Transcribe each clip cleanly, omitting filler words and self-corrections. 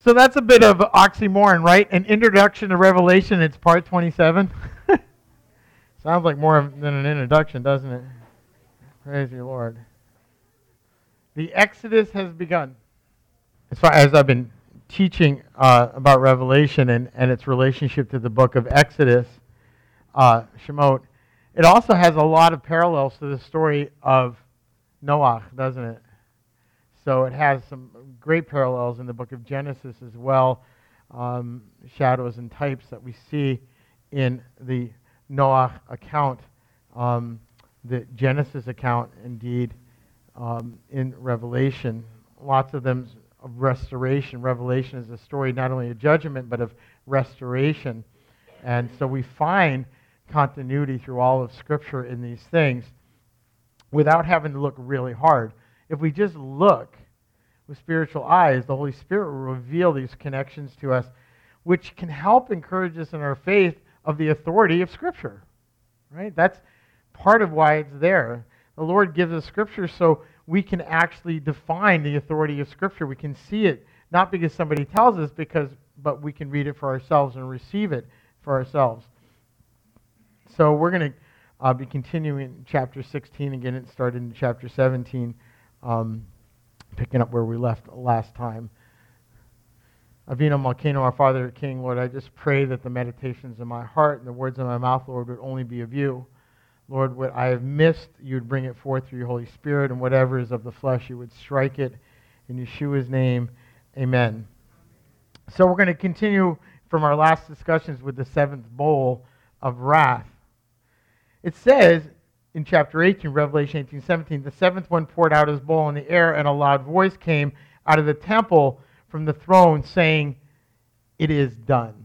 So that's a bit of oxymoron, right? An introduction to Revelation, it's part 27. Sounds like more than an introduction, doesn't it? Praise your Lord. The Exodus has begun. As far as I've been teaching about Revelation and its relationship to the book of Exodus, Shemot, it also has a lot of parallels to the story of Noah, doesn't it? So it has some great parallels in the book of Genesis as well, shadows and types that we see in the Noah account, the Genesis account, indeed, in Revelation. Lots of them of restoration. Revelation is a story not only of judgment, but of restoration. And so we find continuity through all of Scripture in these things without having to look really hard. If we just look with spiritual eyes, the Holy Spirit will reveal these connections to us, which can help encourage us in our faith of the authority of Scripture. Right? That's part of why it's there. The Lord gives us Scripture so we can actually define the authority of Scripture. We can see it, not because somebody tells us, but we can read it for ourselves and receive it for ourselves. So we're going to be continuing chapter 16 again. It started in chapter 17, picking up where we left last time. Avinu Malkeinu, our Father, King, Lord, I just pray that the meditations of my heart and the words of my mouth, Lord, would only be of you. Lord, what I have missed, you would bring it forth through your Holy Spirit, and whatever is of the flesh, you would strike it. In Yeshua's name, amen. So we're going to continue from our last discussions with the seventh bowl of wrath. It says in chapter 18, Revelation 18:17, the seventh one poured out his bowl in the air, and a loud voice came out of the temple from the throne saying, "It is done."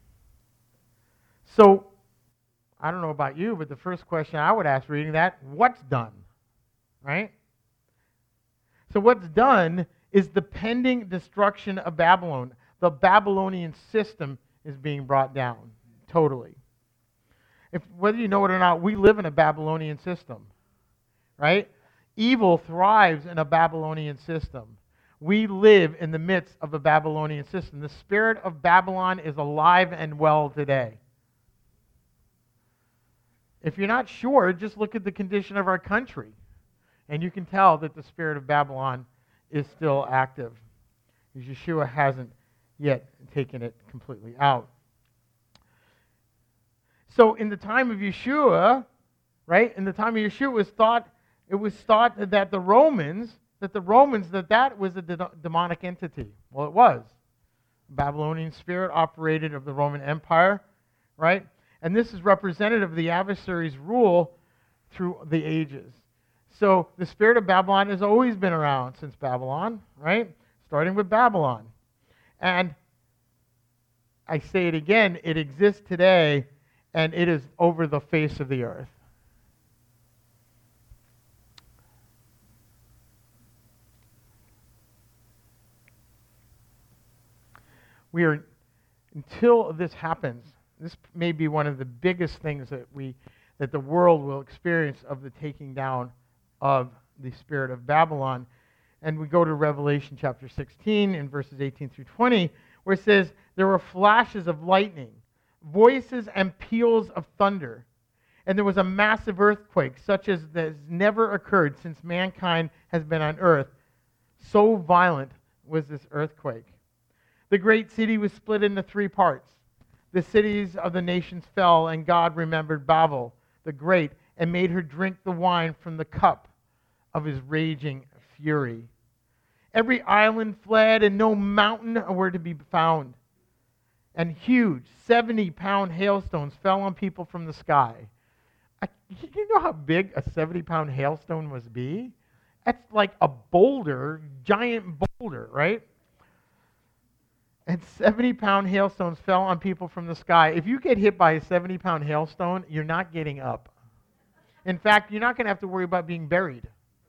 So, I don't know about you, but the first question I would ask reading that, what's done? Right? So what's done is the pending destruction of Babylon. The Babylonian system is being brought down, totally. Whether you know it or not, we live in a Babylonian system, right? Evil thrives in a Babylonian system. We live in the midst of a Babylonian system. The spirit of Babylon is alive and well today. If you're not sure, just look at the condition of our country, and you can tell that the spirit of Babylon is still active. Yeshua hasn't yet taken it completely out. So in the time of Yeshua, right, in the time of Yeshua, it was thought that that was a demonic entity. Well, it was. The Babylonian spirit operated of the Roman Empire, right? And this is representative of the adversary's rule through the ages. So the spirit of Babylon has always been around since Babylon, right? Starting with Babylon. And I say it again, it exists today, and it is over the face of the earth. Until this happens, this may be one of the biggest things that the world will experience of the taking down of the spirit of Babylon. And we go to Revelation chapter 16 in verses 18 through 20, where it says, there were flashes of lightning, voices and peals of thunder, and there was a massive earthquake, such as has never occurred since mankind has been on earth. So violent was this earthquake. The great city was split into three parts. The cities of the nations fell, and God remembered Babel, the great, and made her drink the wine from the cup of his raging fury. Every island fled, and no mountain were to be found. And huge 70-pound hailstones fell on people from the sky. You know how big a 70-pound hailstone must be? That's like a boulder, giant boulder, right? And 70-pound hailstones fell on people from the sky. If you get hit by a 70-pound hailstone, you're not getting up. In fact, you're not going to have to worry about being buried.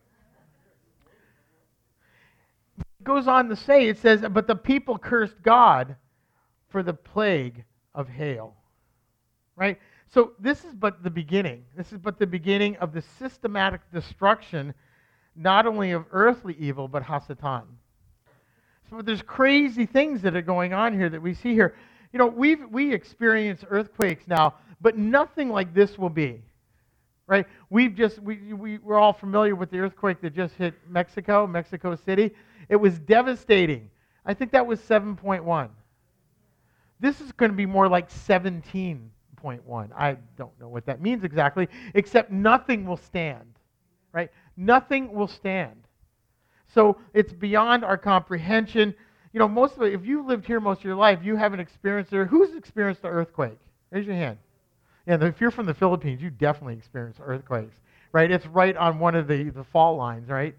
It goes on to say, it says, but the people cursed God for the plague of hail. Right? So this is but the beginning. This is but the beginning of the systematic destruction, not only of earthly evil, but Hasatan. So there's crazy things that are going on here that we see here. We experience earthquakes now, but nothing like this will be. Right? We're all familiar with the earthquake that just hit Mexico City. It was devastating. I think that was 7.1. This is going to be more like 17.1. I don't know what that means exactly, except nothing will stand. Right? Nothing will stand. So it's beyond our comprehension. Most of it, if you've lived here most of your life, you haven't experienced it. Who's experienced an earthquake? Raise your hand. Yeah, if you're from the Philippines, you definitely experience earthquakes, right? It's right on one of the fault lines, right?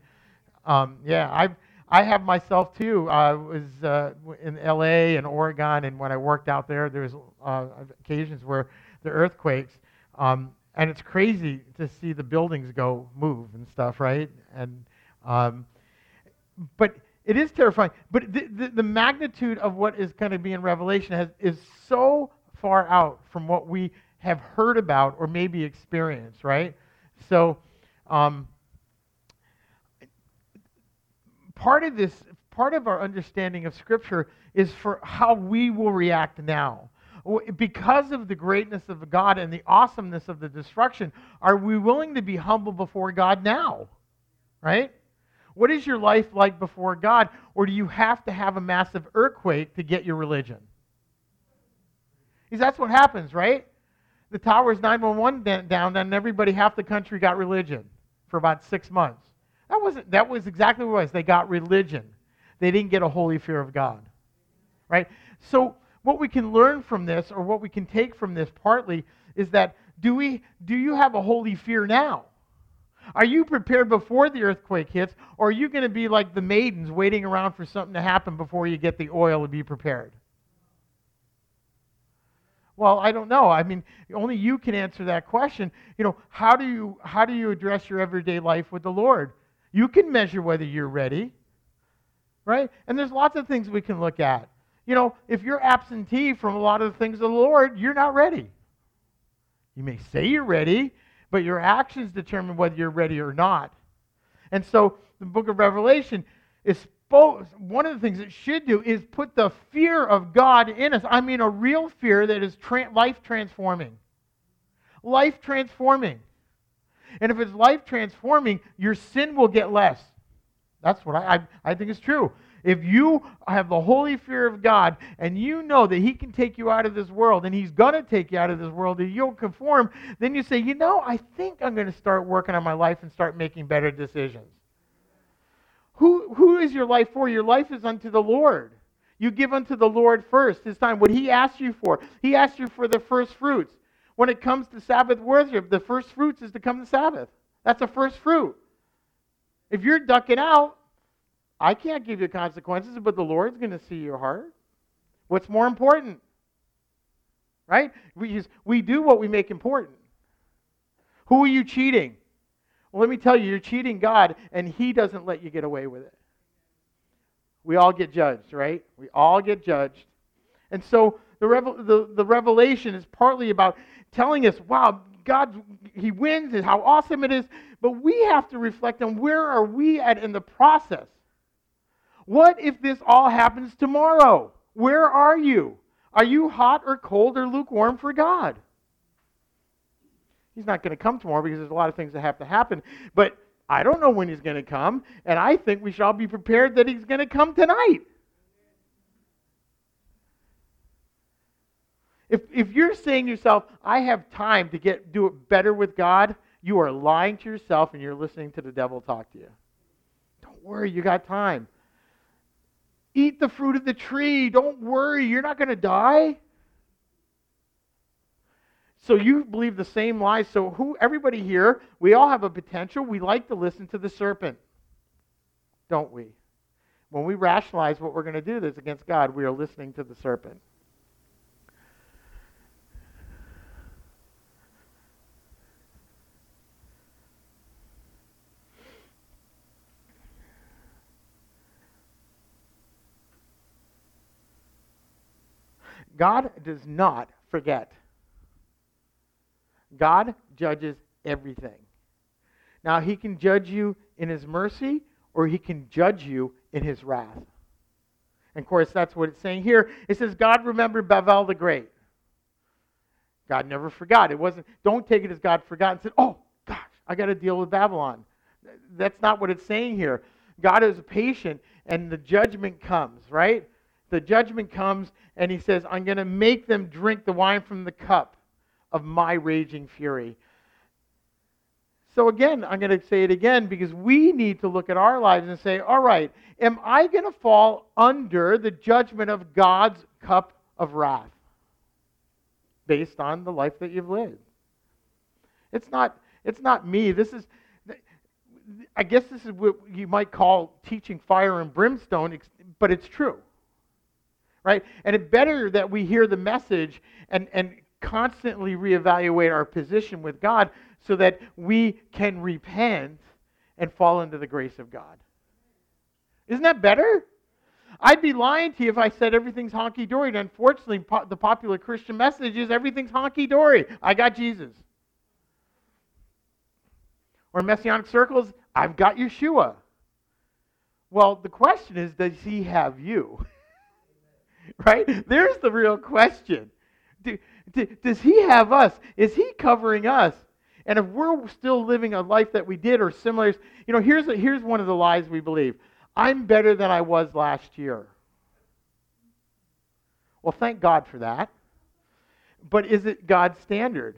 I have myself too. I was in L.A. and Oregon, and when I worked out there, there was occasions where the earthquakes, and it's crazy to see the buildings move and stuff, right? And but it is terrifying. But the magnitude of what is going to be in Revelation is so far out from what we have heard about or maybe experienced, right? So part of our understanding of Scripture is for how we will react now. Because of the greatness of God and the awesomeness of the destruction, are we willing to be humble before God now? Right? What is your life like before God? Or do you have to have a massive earthquake to get your religion? Because that's what happens, right? The towers 911 down, and everybody, half the country got religion for about 6 months. That was exactly what it was. They got religion. They didn't get a holy fear of God. Right? So what we can learn from this, or what we can take from this partly, is that do you have a holy fear now? Are you prepared before the earthquake hits, or are you going to be like the maidens waiting around for something to happen before you get the oil to be prepared? Well, I don't know. I mean, only you can answer that question. How do you address your everyday life with the Lord? You can measure whether you're ready, right? And there's lots of things we can look at. If you're absentee from a lot of the things of the Lord, you're not ready. You may say you're ready, but your actions determine whether you're ready or not. And so the book of Revelation is one of the things it should do is put the fear of God in us. I mean, a real fear that is life transforming. Life transforming. And if it's life transforming, your sin will get less. That's what I think is true. If you have the holy fear of God and you know that He can take you out of this world, and He's going to take you out of this world, and you'll conform, then you say, I think I'm going to start working on my life and start making better decisions. Who is your life for? Your life is unto the Lord. You give unto the Lord first His time. What He asks you for. He asks you for the first fruits. When it comes to Sabbath worship, the first fruits is to come to Sabbath. That's a first fruit. If you're ducking out, I can't give you consequences, but the Lord's going to see your heart. What's more important? Right? We do what we make important. Who are you cheating? Well, let me tell you, you're cheating God, and He doesn't let you get away with it. We all get judged, right? We all get judged. And so the revelation is partly about telling us, wow, God, He wins, and how awesome it is, but we have to reflect on where are we at in the process. What if this all happens tomorrow? Where are you? Are you hot or cold or lukewarm for God? He's not going to come tomorrow because there's a lot of things that have to happen. But I don't know when He's going to come, and I think we should all be prepared that He's going to come tonight. If you're saying to yourself, I have time to do it better with God, you are lying to yourself and you're listening to the devil talk to you. Don't worry, you got time. Eat the fruit of the tree. Don't worry, you're not going to die. So you believe the same lies. So everybody here, we all have a potential. We like to listen to the serpent, don't we? When we rationalize what we're going to do that's against God, we are listening to the serpent. God does not forget. God judges everything. Now, He can judge you in His mercy, or He can judge you in His wrath. And of course, that's what it's saying here. It says, God remembered Babel the Great. God never forgot. It wasn't, don't take it as God forgot and said, oh, gosh, I got to deal with Babylon. That's not what it's saying here. God is patient, and the judgment comes, right? The judgment comes, and he says, I'm going to make them drink the wine from the cup of my raging fury. So again, I'm going to say it again because we need to look at our lives and say, all right, am I going to fall under the judgment of God's cup of wrath based on the life that you've lived? It's not me. I guess this is what you might call teaching fire and brimstone, but it's true. Right? And it's better that we hear the message and constantly reevaluate our position with God so that we can repent and fall into the grace of God. Isn't that better? I'd be lying to you if I said everything's honky-dory. And unfortunately, the popular Christian message is everything's honky-dory. I got Jesus. Or Messianic circles, I've got Yeshua. Well, the question is, does he have you? Right? There's the real question. Does he have us? Is he covering us? And if we're still living a life that we did or similar, here's one of the lies we believe. I'm better than I was last year. Well, thank God for that. But is it God's standard?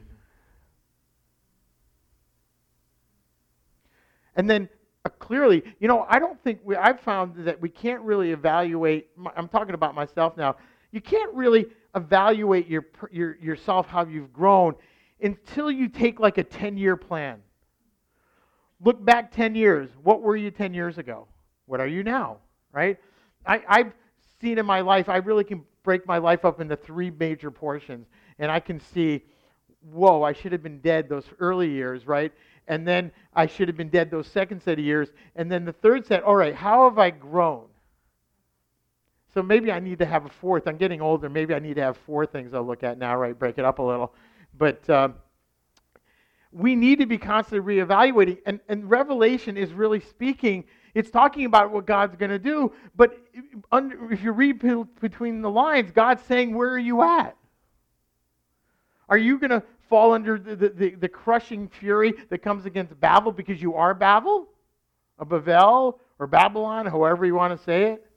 And then clearly, I don't think I've found that we can't really evaluate. I'm talking about myself now. You can't really evaluate yourself, how you've grown, until you take like a 10-year plan. Look back 10 years. What were you 10 years ago? What are you now? Right? I've seen in my life, I really can break my life up into 3 major portions. And I can see, whoa, I should have been dead those early years, right? And then I should have been dead those second set of years. And then the third set, all right, how have I grown? So maybe I need to have a fourth. I'm getting older. Maybe I need to have 4 things I'll look at now, right? Break it up a little. But we need to be constantly reevaluating. And Revelation is really speaking, it's talking about what God's going to do. But if you read between the lines, God's saying, where are you at? Are you going to fall under the crushing fury that comes against Babel because you are Babel? Or Bavel? Or Babylon? However you want to say it?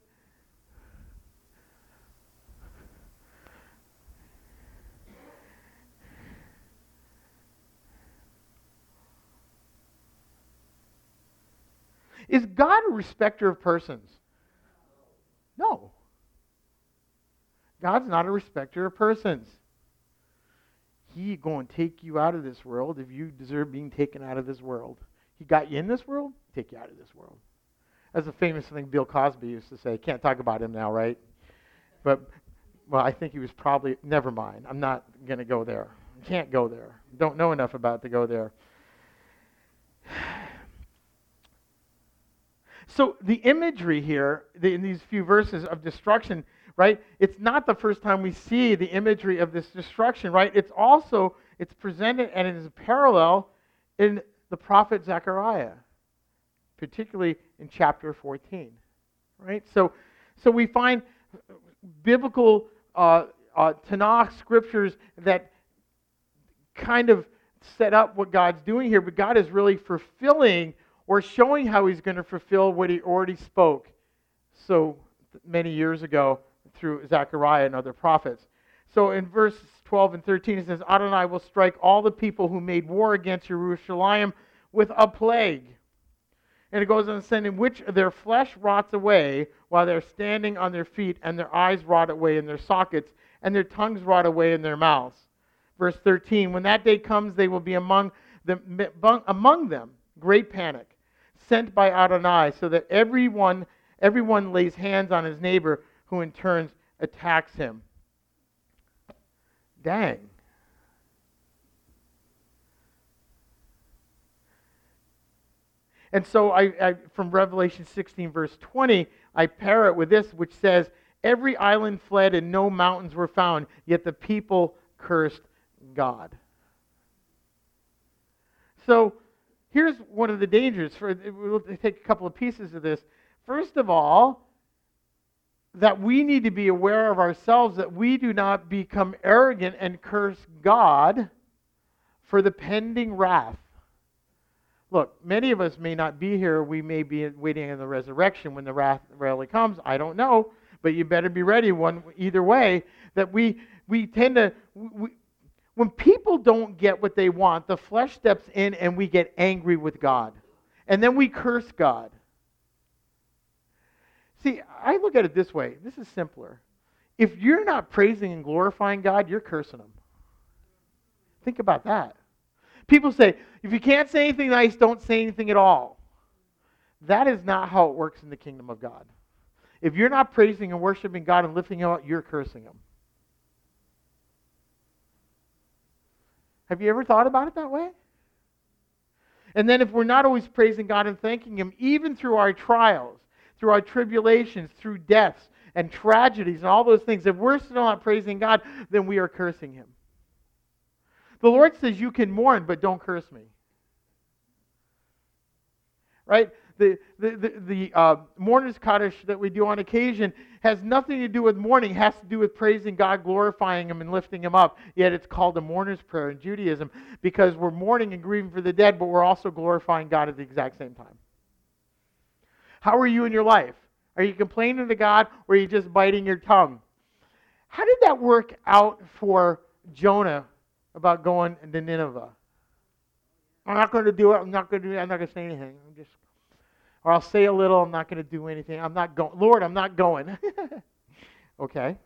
Is God a respecter of persons? No. God's not a respecter of persons. He going to take you out of this world if you deserve being taken out of this world. He got you in this world, take you out of this world. That's a famous thing Bill Cosby used to say. Can't talk about him now, right? But, well, I think he was probably, never mind. I'm not going to go there. Can't go there. Don't know enough about to go there. So the imagery here, in these few verses of destruction, right? It's not the first time we see the imagery of this destruction, right? It's presented and it is a parallel in the prophet Zechariah, particularly in chapter 14, right? So we find biblical Tanakh scriptures that kind of set up what God's doing here, but God is really fulfilling or showing how he's going to fulfill what he already spoke so many years ago through Zechariah and other prophets. So in verses 12 and 13 it says, Adonai will strike all the people who made war against Jerusalem with a plague. And it goes on saying, in which their flesh rots away while they're standing on their feet, and their eyes rot away in their sockets, and their tongues rot away in their mouths. Verse 13, when that day comes, they will be among them great panic, sent by Adonai, so that everyone lays hands on his neighbor, who in turn attacks him. Dang. And so I from Revelation 16, verse 20, I pair it with this, which says, every island fled and no mountains were found, yet the people cursed God. So here's one of the dangers. We'll take a couple of pieces of this. First of all, that we need to be aware of ourselves, that we do not become arrogant and curse God for the pending wrath. Look, many of us may not be here. We may be waiting on the resurrection when the wrath really comes. I don't know, but you better be ready either way. That we tend to, when people don't get what they want, the flesh steps in and we get angry with God. And then we curse God. See, I look at it this way. This is simpler. If you're not praising and glorifying God, you're cursing Him. Think about that. People say, if you can't say anything nice, don't say anything at all. That is not how it works in the kingdom of God. If you're not praising and worshiping God and lifting Him up, you're cursing Him. Have you ever thought about it that way? And then if we're not always praising God and thanking Him, even through our trials, through our tribulations, through deaths and tragedies and all those things, if we're still not praising God, then we are cursing Him. The Lord says you can mourn, but don't curse me. Right? The mourner's Kaddish that we do on occasion has nothing to do with mourning. It has to do with praising God, glorifying Him, and lifting Him up. Yet it's called a mourner's prayer in Judaism because we're mourning and grieving for the dead, but we're also glorifying God at the exact same time. How are you in your life? Are you complaining to God, or are you just biting your tongue? How did that work out for Jonah about going to Nineveh? I'm not going to do it. I'm not going to say anything. Or I'll say a little. I'm not going to do anything. I'm not going. Lord, I'm not going. Okay.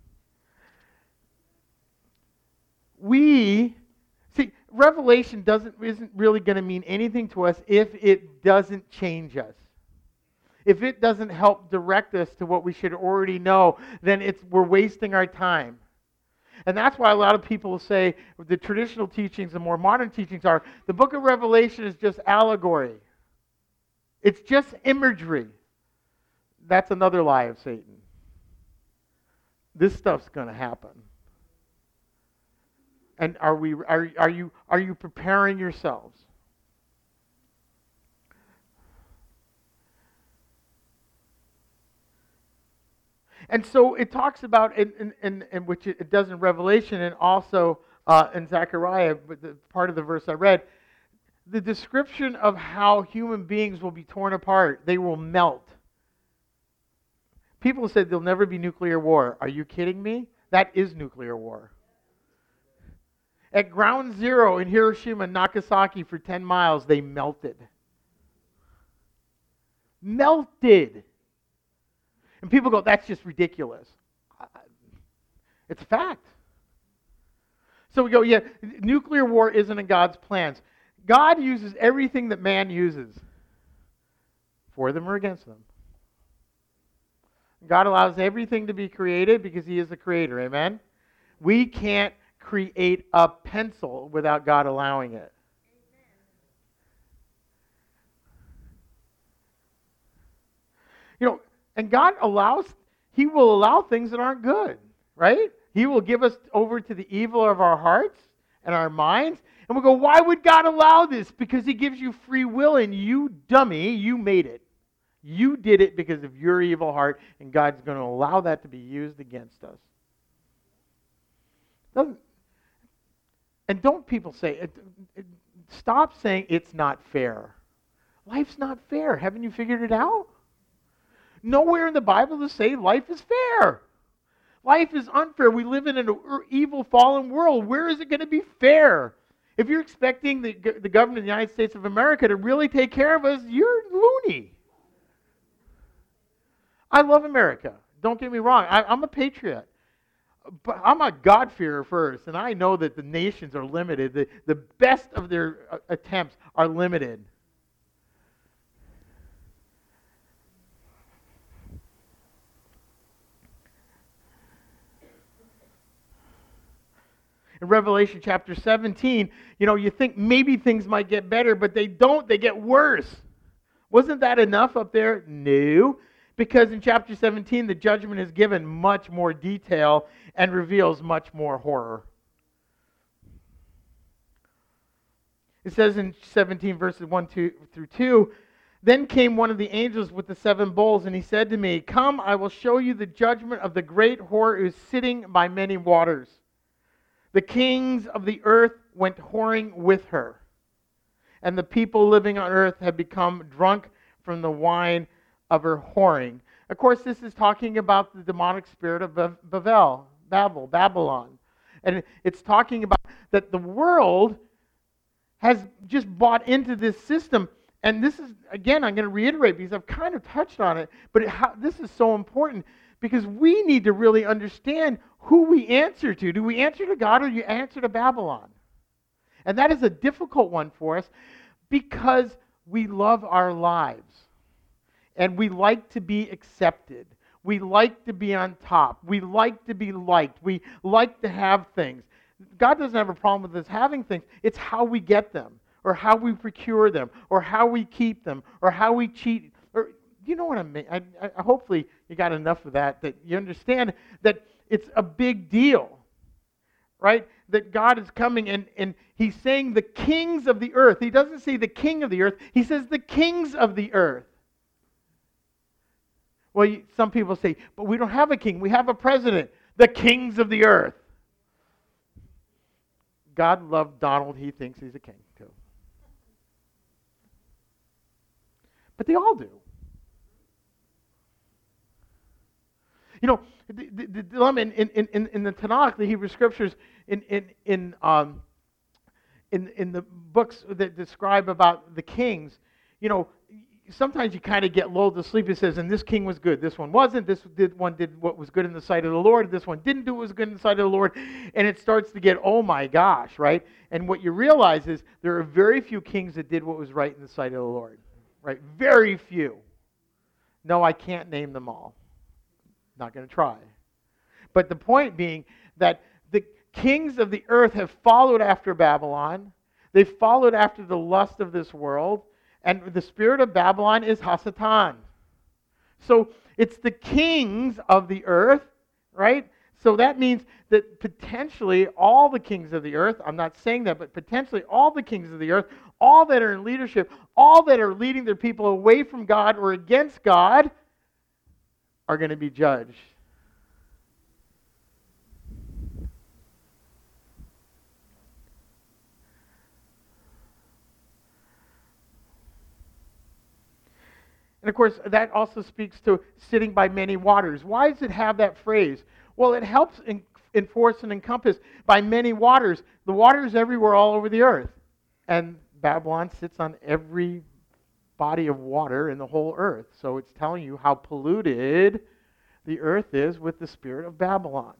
Revelation isn't really going to mean anything to us if it doesn't change us. If it doesn't help direct us to what we should already know, then we're wasting our time. And that's why a lot of people say the traditional teachings and more modern teachings are the book of Revelation is just allegory. It's just imagery. That's another lie of Satan. This stuff's going to happen. And are you preparing yourselves? And so it talks about, in which it does in Revelation and also in Zechariah, but the part of the verse I read, the description of how human beings will be torn apart. They will melt. People said there'll never be nuclear war. Are you kidding me? That is nuclear war. At ground zero in Hiroshima and Nagasaki for 10 miles, they melted. Melted. And people go, that's just ridiculous. It's a fact. So we go, yeah, nuclear war isn't in God's plans. God uses everything that man uses for them or against them. God allows everything to be created because He is the creator. Amen? We can't create a pencil without God allowing it. And God He will allow things that aren't good, right? He will give us over to the evil of our hearts and our minds. And we'll go, why would God allow this? Because He gives you free will, and you dummy, you made it. You did it because of your evil heart, and God's going to allow that to be used against us. And don't people say, stop saying it's not fair. Life's not fair. Haven't you figured it out? Nowhere in the Bible does it say life is fair. Life is unfair. We live in an evil, fallen world. Where is it going to be fair? If you're expecting the government of the United States of America to really take care of us, you're loony. I love America. Don't get me wrong. I'm a patriot. But I'm a God-fearer first, and I know that the nations are limited. The best of their attempts are limited. In Revelation chapter 17, you think maybe things might get better, but they don't. They get worse. Wasn't that enough up there? No. Because in chapter 17, the judgment is given much more detail and reveals much more horror. It says in 17 verses 1 through 2, Then came one of the angels with the 7 bowls, and he said to me, "Come, I will show you the judgment of the great whore who is sitting by many waters. The kings of the earth went whoring with her, and the people living on earth have become drunk from the wine of her whoring." Of course, this is talking about the demonic spirit of Babylon. And it's talking about that the world has just bought into this system. And this is, again, I'm going to reiterate because I've kind of touched on it, but this is so important because we need to really understand who we answer to. Do we answer to God or do you answer to Babylon? And that is a difficult one for us because we love our lives and we like to be accepted. We like to be on top. We like to be liked. We like to have things. God doesn't have a problem with us having things. It's how we get them, or how we procure them, or how we keep them, or how we cheat. Or you know what I mean? I hopefully you got enough of that you understand that it's a big deal, right? That God is coming and He's saying the kings of the earth. He doesn't say the king of the earth. He says the kings of the earth. Well, some people say, but we don't have a king. We have a president. The kings of the earth. God loved Donald. He thinks he's a king too. But they all do. You know, the dilemma in the Tanakh, the Hebrew Scriptures, in the books that describe about the kings, you know, sometimes you kind of get lulled to sleep. It says, and this king was good. This one wasn't. One did what was good in the sight of the Lord. This one didn't do what was good in the sight of the Lord. And it starts to get, oh my gosh, right? And what you realize is there are very few kings that did what was right in the sight of the Lord. Right? Very few. No, I can't name them all. Not going to try. But the point being that the kings of the earth have followed after Babylon. They've followed after the lust of this world. And the spirit of Babylon is Hasatan. So it's the kings of the earth, right? So that means that potentially all the kings of the earth, I'm not saying that, but potentially all the kings of the earth, all that are in leadership, all that are leading their people away from God or against God, are going to be judged. And of course, that also speaks to sitting by many waters. Why does it have that phrase? Well, it helps enforce and encompass by many waters. The water is everywhere all over the earth. And Babylon sits on every body of water in the whole earth. So it's telling you how polluted the earth is with the spirit of Babylon.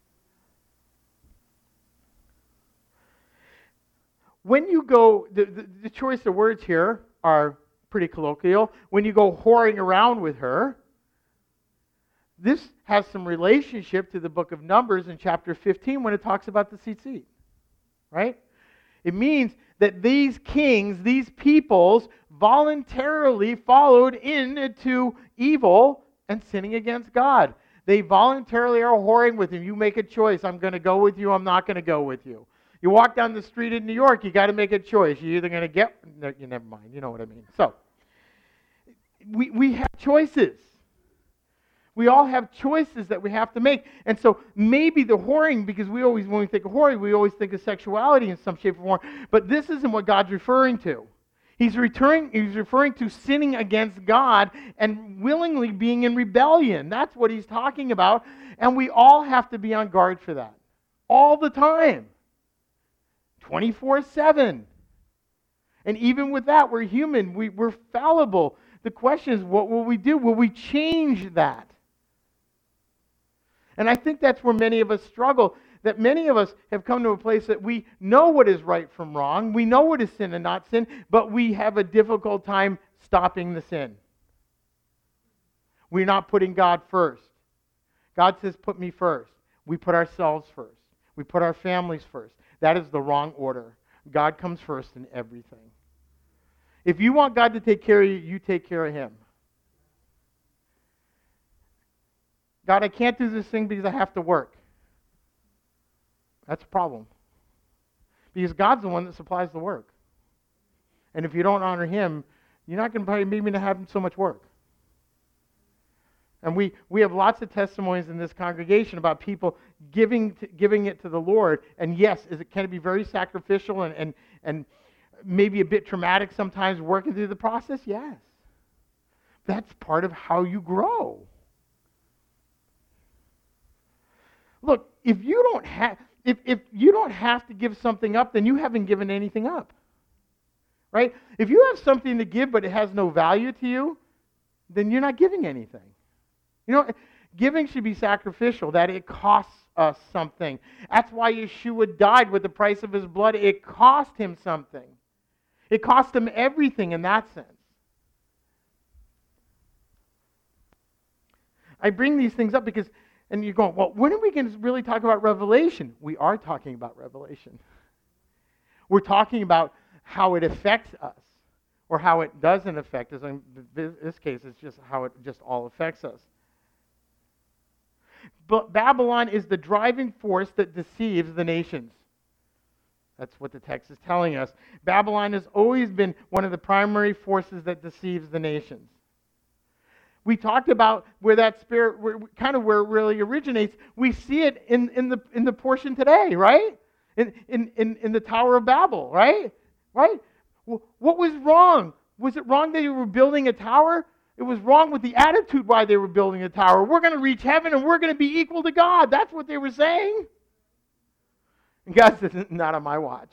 When you go, the choice of words here are pretty colloquial. When you go whoring around with her, this has some relationship to the book of Numbers in chapter 15 when it talks about the tzitzit, right? It means that these kings, these peoples, voluntarily followed into evil and sinning against God. They voluntarily are whoring with him. You make a choice. I'm going to go with you. I'm not going to go with you. You walk down the street in New York, you got to make a choice. You're either going to get... No, you never mind. You know what I mean. So, we have choices. We all have choices that we have to make. And so maybe the whoring, because we always, when we think of whoring, we always think of sexuality in some shape or form. But this isn't what God's referring to. He's referring to sinning against God and willingly being in rebellion. That's what he's talking about. And we all have to be on guard for that. All the time. 24/7. And even with that, we're human. We're fallible. The question is, what will we do? Will we change that? And I think that's where many of us struggle, that many of us have come to a place that we know what is right from wrong, we know what is sin and not sin, but we have a difficult time stopping the sin. We're not putting God first. God says, put me first. We put ourselves first. We put our families first. That is the wrong order. God comes first in everything. If you want God to take care of you, you take care of him. God, I can't do this thing because I have to work. That's a problem. Because God's the one that supplies the work. And if you don't honor him, you're not going to probably maybe not have so much work. And we have lots of testimonies in this congregation about people giving it to the Lord. And yes, can it be very sacrificial and maybe a bit traumatic sometimes working through the process? Yes. That's part of how you grow. Look, if you don't have to give something up, then you haven't given anything up. Right? If you have something to give but it has no value to you, then you're not giving anything. You know, giving should be sacrificial, that it costs us something. That's why Yeshua died with the price of his blood. It cost him something. It cost him everything in that sense. I bring these things up because, and you're going, well, when are we going to really talk about Revelation? We are talking about Revelation. We're talking about how it affects us, or how it doesn't affect us. In this case, it's just how it just all affects us. But Babylon is the driving force that deceives the nations. That's what the text is telling us. Babylon has always been one of the primary forces that deceives the nations. We talked about where that spirit, kind of where it really originates. We see it in the portion today, right? In the Tower of Babel, right? Right? What was wrong? Was it wrong that you were building a tower? It was wrong with the attitude why they were building a tower. We're going to reach heaven and we're going to be equal to God. That's what they were saying. And God said, not on my watch.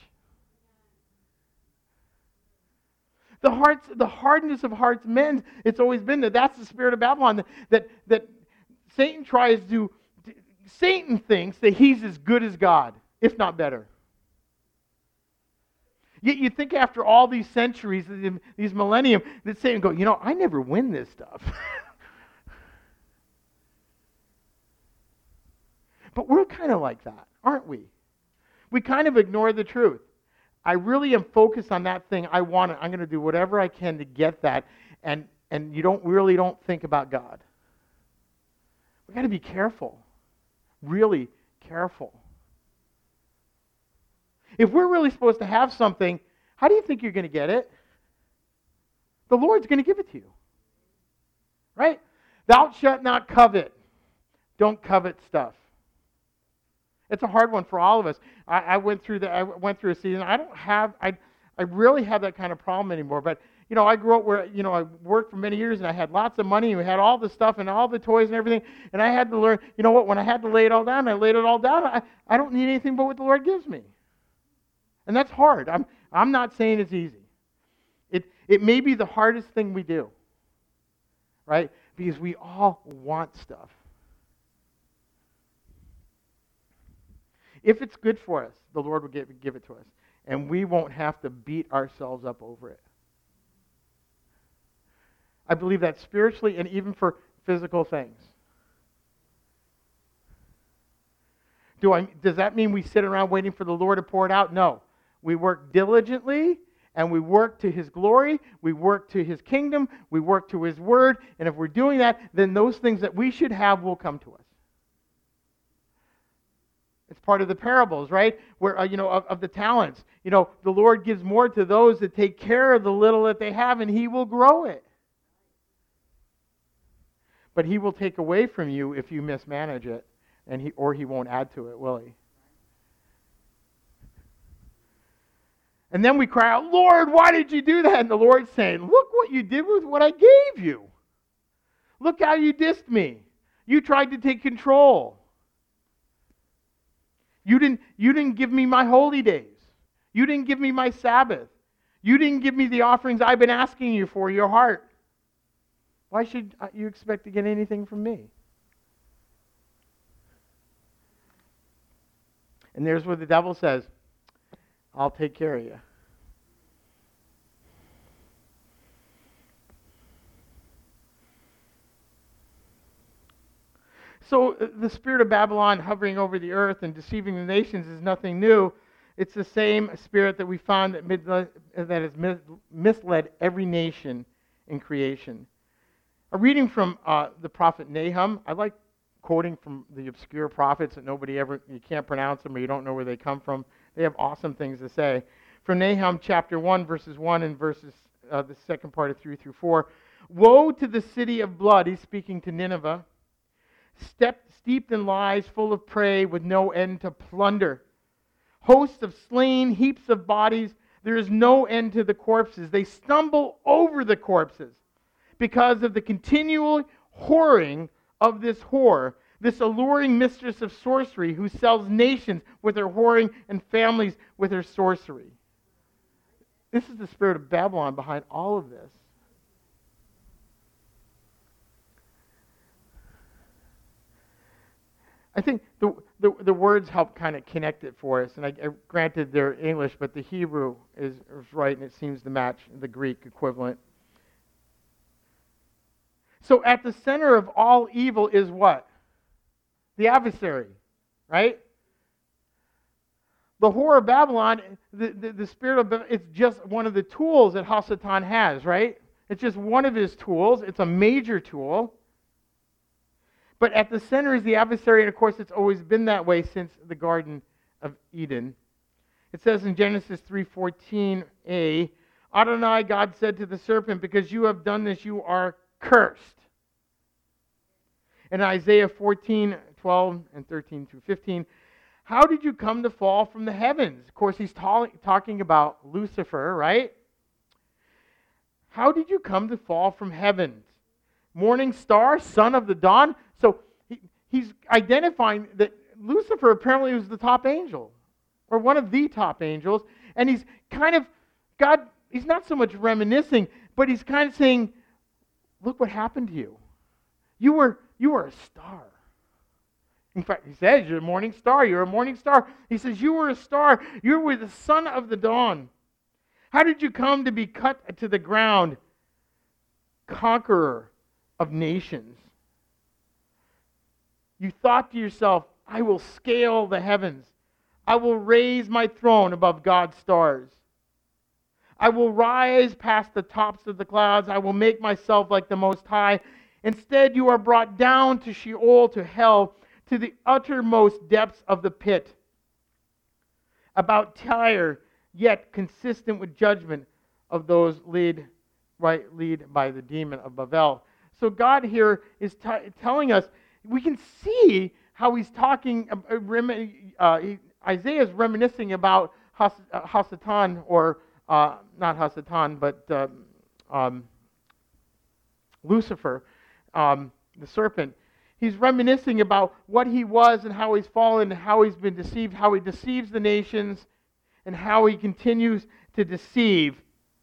The hardness of hearts men, it's always been that. That's the spirit of Babylon. That Satan tries to, Satan thinks that he's as good as God, if not better. Yet you think after all these centuries, these millennium, that Satan go, I never win this stuff. But we're kind of like that, aren't we? We kind of ignore the truth. I really am focused on that thing. I'm going to do whatever I can to get that, and you don't think about God. We've got to be careful, really careful. If we're really supposed to have something, how do you think you're going to get it? The Lord's going to give it to you. Right? Thou shalt not covet. Don't covet stuff. It's a hard one for all of us. I went through a season. I really have that kind of problem anymore. But I grew up where I worked for many years and I had lots of money and we had all the stuff and all the toys and everything. And I had to learn. When I had to lay it all down, I laid it all down. I don't need anything but what the Lord gives me. And that's hard. I'm not saying it's easy. It may be the hardest thing we do, right? Because we all want stuff. If it's good for us, the Lord will give it to us. And we won't have to beat ourselves up over it. I believe that spiritually and even for physical things. Does that mean we sit around waiting for the Lord to pour it out? No. We work diligently, and we work to His glory, we work to His kingdom, we work to His word, and if we're doing that, then those things that we should have will come to us. It's part of the parables, right? Where of the talents. The Lord gives more to those that take care of the little that they have, and He will grow it. But He will take away from you if you mismanage it, and He won't add to it, will He? And then we cry out, Lord, why did you do that? And the Lord's saying, look what you did with what I gave you. Look how you dissed me. You tried to take control. You didn't give me my holy days. You didn't give me my Sabbath. You didn't give me the offerings I've been asking you for your heart. Why should you expect to get anything from me? And there's where the devil says, I'll take care of you. So the spirit of Babylon hovering over the earth and deceiving the nations is nothing new. It's the same spirit that we found that has misled every nation in creation. A reading from the prophet Nahum. I like quoting from the obscure prophets that you can't pronounce them or you don't know where they come from. They have awesome things to say. From Nahum chapter 1, verses 1 and verses the second part of 3 through 4. Woe to the city of blood, he's speaking to Nineveh, steeped in lies, full of prey, with no end to plunder. Hosts of slain, heaps of bodies, there is no end to the corpses. They stumble over the corpses because of the continual whoring of this whore, this alluring mistress of sorcery who sells nations with her whoring and families with her sorcery. This is the spirit of Babylon behind all of this. I think the words help kind of connect it for us. And I granted they're English, but the Hebrew is right, and it seems to match the Greek equivalent. So at the center of all evil is what? The adversary, right? The whore of Babylon, the spirit of Babylon, it's just one of the tools that Hasatan has, right? It's just one of his tools. It's a major tool. But at the center is the adversary, and of course it's always been that way since the Garden of Eden. It says in Genesis 3:14a, Adonai, God said to the serpent, because you have done this, you are cursed. In Isaiah 14:12 and 13 through 15, how did you come to fall from the heavens? Of course, he's talking about Lucifer, right? How did you come to fall from heavens? Morning star, son of the dawn. So he's identifying that Lucifer apparently was the top angel, or one of the top angels, and he's kind of, God, he's not so much reminiscing, but he's kind of saying, look what happened to you. You were a star. In fact, he says, you're a morning star, you're a morning star. He says, you were a star, you were the son of the dawn. How did you come to be cut to the ground, conqueror of nations? You thought to yourself, I will scale the heavens. I will raise my throne above God's stars. I will rise past the tops of the clouds. I will make myself like the Most High. Instead, you are brought down to Sheol, to hell, to the uttermost depths of the pit. About Tyre, yet consistent with judgment of those lead by the demon of Babel. So God here is telling us, we can see how he's talking, Isaiah is reminiscing about Hasatan, or not Hasatan, but Lucifer, the serpent. He's reminiscing about what he was and how he's fallen and how he's been deceived, how he deceives the nations, and how he continues to deceive.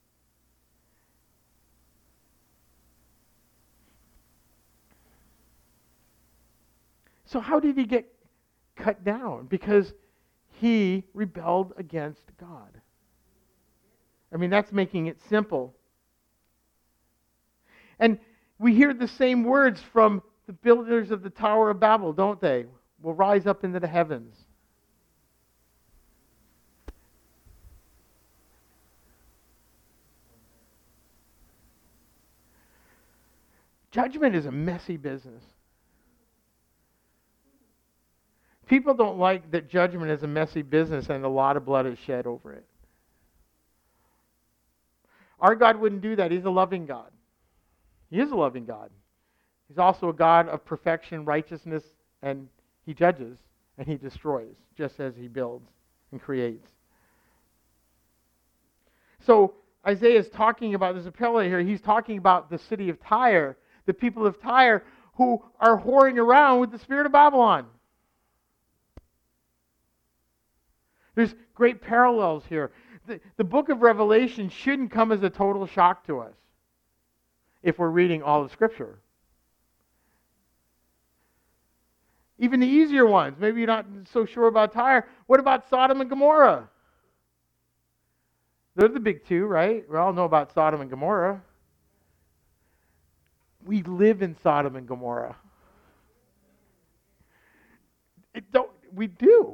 So how did he get cut down? Because he rebelled against God. I mean, that's making it simple. And we hear the same words from the builders of the Tower of Babel, don't they? Will rise up into the heavens. Judgment is a messy business. People don't like that judgment is a messy business and a lot of blood is shed over it. Our God wouldn't do that. He's a loving God. He is a loving God. He's also a God of perfection, righteousness, and he judges and he destroys, just as he builds and creates. So Isaiah is talking about, there's a parallel here, he's talking about the city of Tyre, the people of Tyre who are whoring around with the spirit of Babylon. There's great parallels here. The book of Revelation shouldn't come as a total shock to us if we're reading all of Scripture. Even the easier ones, maybe you're not so sure about Tyre. What about Sodom and Gomorrah? They're the big two, right? We all know about Sodom and Gomorrah. We live in Sodom and Gomorrah. We do.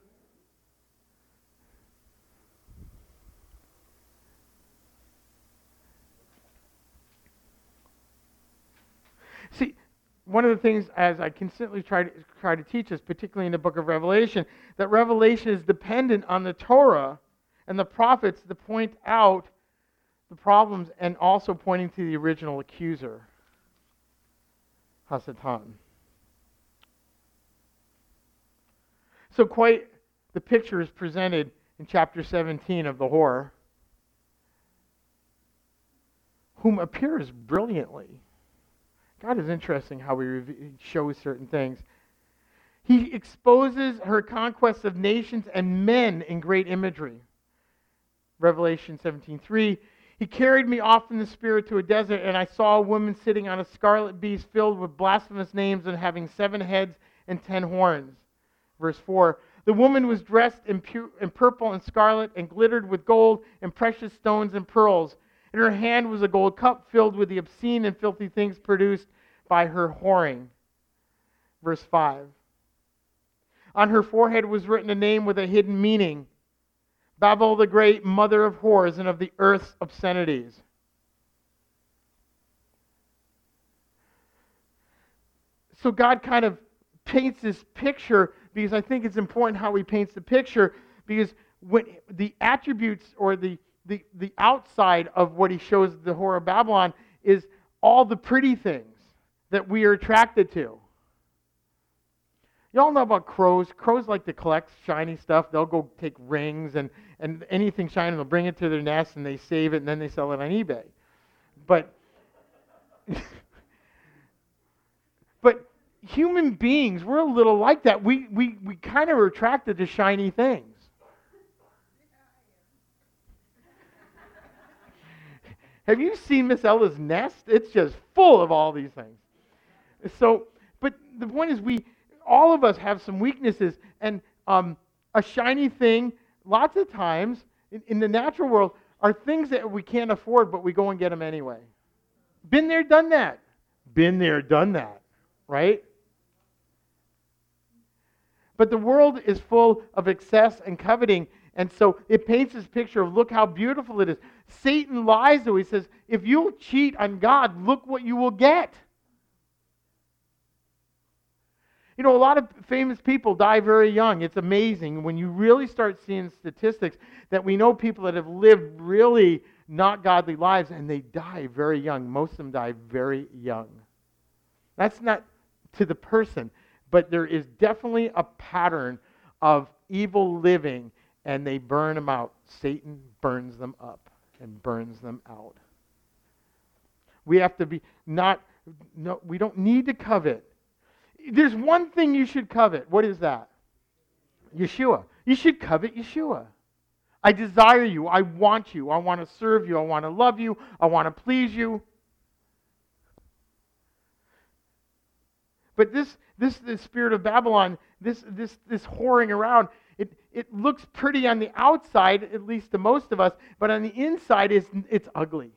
See, one of the things, as I consistently try to teach us, particularly in the book of Revelation, that Revelation is dependent on the Torah and the prophets to point out the problems and also pointing to the original accuser, Hasatan. So quite the picture is presented in chapter 17 of the whore, whom appears brilliantly. God is interesting how he shows certain things. He exposes her conquests of nations and men in great imagery. Revelation 17:3. He carried me off in the spirit to a desert, and I saw a woman sitting on a scarlet beast filled with blasphemous names and having 7 heads and 10 horns. Verse 4. The woman was dressed in purple and scarlet and glittered with gold and precious stones and pearls. In her hand was a gold cup filled with the obscene and filthy things produced by her whoring. Verse 5. On her forehead was written a name with a hidden meaning. Babel the Great, mother of whores and of the earth's obscenities. So God kind of paints this picture, because I think it's important how he paints the picture, because when the attributes or the outside of what he shows the whore of Babylon is all the pretty things that we are attracted to. You all know about crows. Crows like to collect shiny stuff. They'll go take rings and anything shiny. They'll bring it to their nest and they save it and then they sell it on eBay. But human beings, we're a little like that. We kind of are attracted to shiny things. Have you seen Miss Ella's nest? It's just full of all these things. So, but the point is all of us have some weaknesses, and a shiny thing, lots of times, in the natural world, are things that we can't afford, but we go and get them anyway. Been there, done that. Been there, done that. Right? But the world is full of excess and coveting, and so it paints this picture of look how beautiful it is. Satan lies, though. He says, if you'll cheat on God, look what you will get. You know, a lot of famous people die very young. It's amazing when you really start seeing statistics that we know people that have lived really not godly lives, and they die very young. Most of them die very young. That's not to the person, but there is definitely a pattern of evil living, and they burn them out. Satan burns them up and burns them out. We have to be we don't need to covet. There's one thing you should covet. What is that? Yeshua. You should covet Yeshua. I desire you. I want you. I want to serve you. I want to love you. I want to please you. But this spirit of Babylon, this whoring around, it looks pretty on the outside, at least to most of us, but on the inside it's ugly.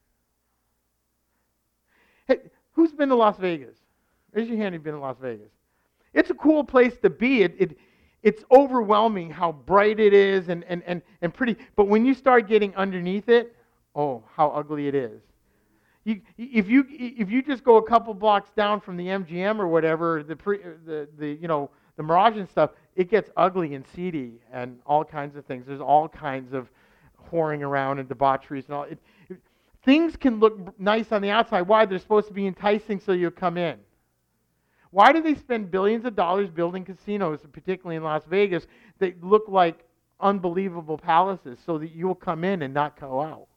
Hey, who's been to Las Vegas? Raise your hand if you've been to Las Vegas. It's a cool place to be. It's overwhelming how bright it is and pretty. But when you start getting underneath it, oh, how ugly it is. If you just go a couple blocks down from the MGM or whatever, the Mirage and stuff, it gets ugly and seedy and all kinds of things. There's all kinds of whoring around and debaucheries and all. Things can look nice on the outside. Why? They're supposed to be enticing so you'll come in. Why do they spend billions of dollars building casinos, particularly in Las Vegas, that look like unbelievable palaces so that you'll come in and not go out?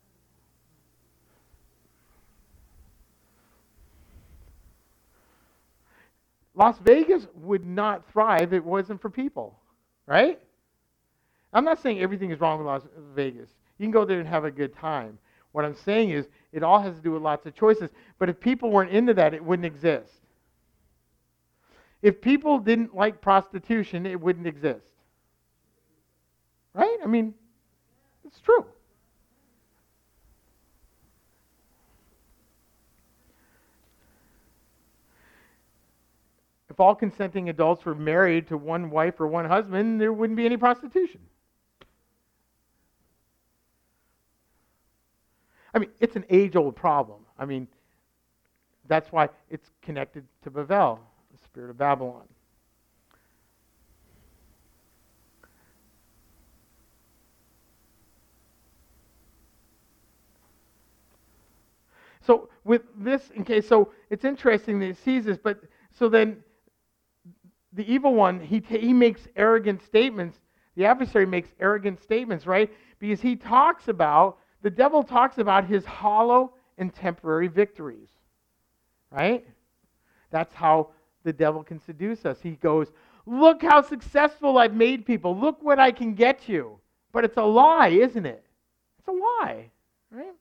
Las Vegas would not thrive if it wasn't for people, right? I'm not saying everything is wrong with Las Vegas. You can go there and have a good time. What I'm saying is it all has to do with lots of choices. But if people weren't into that, it wouldn't exist. If people didn't like prostitution, it wouldn't exist. Right? I mean, it's true. If all consenting adults were married to one wife or one husband, there wouldn't be any prostitution. I mean, it's an age-old problem. I mean, that's why it's connected to Babel, the spirit of Babylon. So with this, so it's interesting that he sees this, but so then the evil one, he makes arrogant statements. The adversary makes arrogant statements, right? Because the devil talks about his hollow and temporary victories, right? That's how the devil can seduce us. He goes, look how successful I've made people. Look what I can get you. But it's a lie, isn't it? It's a lie, right?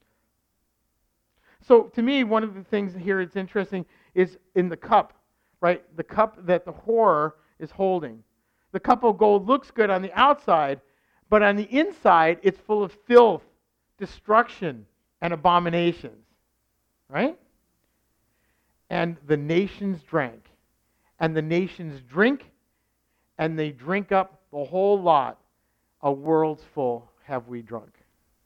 So to me, one of the things here that's interesting is in the cup, right? The cup that the whore is holding. The cup of gold looks good on the outside, but on the inside, it's full of filth, destruction, and abominations, right? And the nations drank, and the nations drink, and they drink up the whole lot. A world's full have we drunk.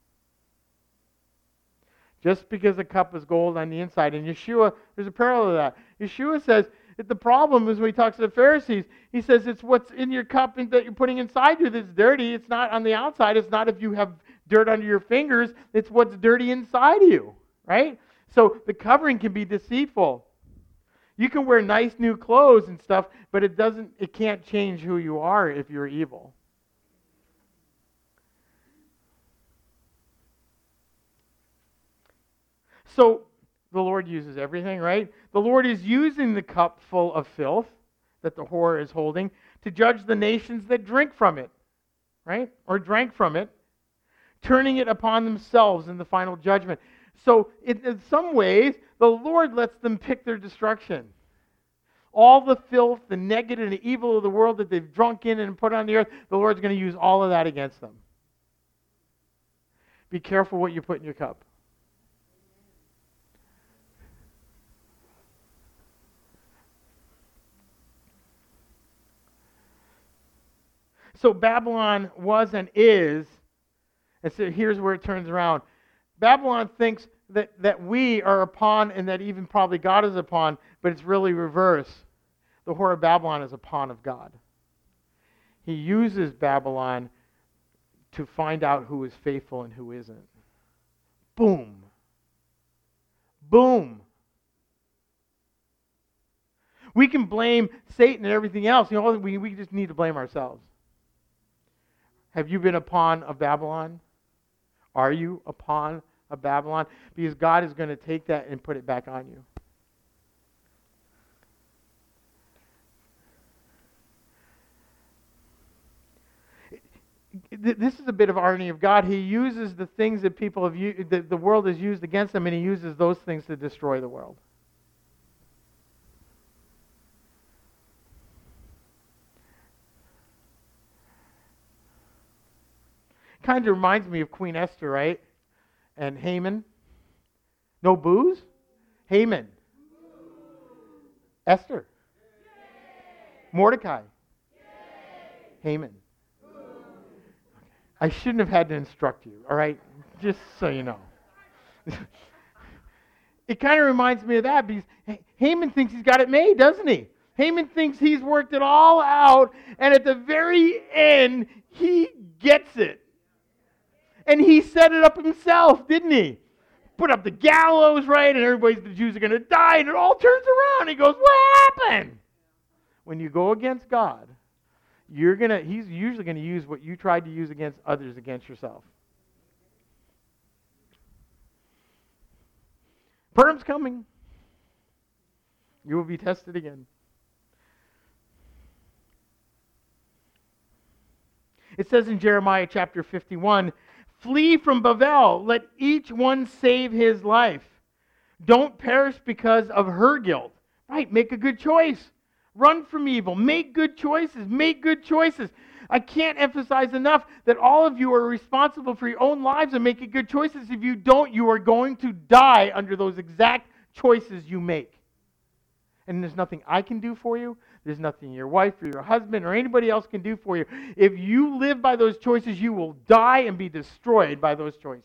Just because the cup is gold on the inside. And Yeshua, there's a parallel to that. Yeshua says that the problem is when he talks to the Pharisees, he says it's what's in your cup that you're putting inside you that's dirty. It's not on the outside. It's not if you have dirt under your fingers. It's what's dirty inside you, right? So the covering can be deceitful. You can wear nice new clothes and stuff, but it can't change who you are if you're evil. So the Lord uses everything, right? The Lord is using the cup full of filth that the whore is holding to judge the nations that drink from it, right? Or drank from it, turning it upon themselves in the final judgment. So in some ways, the Lord lets them pick their destruction. All the filth, the negative, and the evil of the world that they've drunk in and put on the earth, the Lord's going to use all of that against them. Be careful what you put in your cup. So Babylon was and is, and so here's where it turns around. Babylon thinks that we are upon and that even probably God is upon, but it's really reverse. The whore of Babylon is a pawn of God. He uses Babylon to find out who is faithful and who isn't. Boom. Boom. We can blame Satan and everything else. We just need to blame ourselves. Have you been a pawn of Babylon? Are you a pawn of Babylon? Because God is going to take that and put it back on you. This is a bit of irony of God. He uses the things that people have used, the world has used against him, and he uses those things to destroy the world. Kind of reminds me of Queen Esther, right? And Haman. No booze? Haman. Esther. Mordecai. Haman. I shouldn't have had to instruct you, all right? Just so you know. It kind of reminds me of that because Haman thinks he's got it made, doesn't he? Haman thinks he's worked it all out, and at the very end, he gets it. And he set it up himself, didn't he? Put up the gallows, right? And the Jews are going to die, and it all turns around. He goes, what happened? When you go against God, he's usually going to use what you tried to use against others against yourself. Purim's coming. You will be tested again. It says in Jeremiah chapter 51, flee from Babel. Let each one save his life. Don't perish because of her guilt. Right, make a good choice. Run from evil. Make good choices. Make good choices. I can't emphasize enough that all of you are responsible for your own lives and making good choices. If you don't, you are going to die under those exact choices you make. And there's nothing I can do for you. There's nothing your wife or your husband or anybody else can do for you. If you live by those choices, you will die and be destroyed by those choices.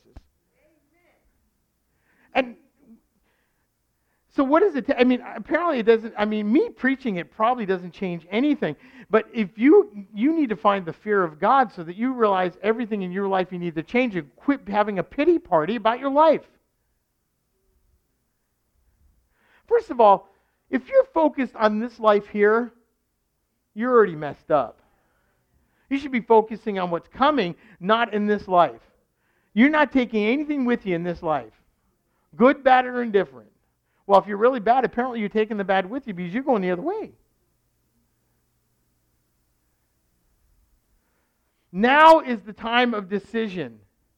And so what does it apparently it doesn't, me preaching it probably doesn't change anything. But if you need to find the fear of God so that you realize everything in your life you need to change and quit having a pity party about your life. First of all, if you're focused on this life here, you're already messed up. You should be focusing on what's coming, not in this life. You're not taking anything with you in this life. Good, bad, or indifferent. Well, if you're really bad, apparently you're taking the bad with you because you're going the other way. Now is the time of decision.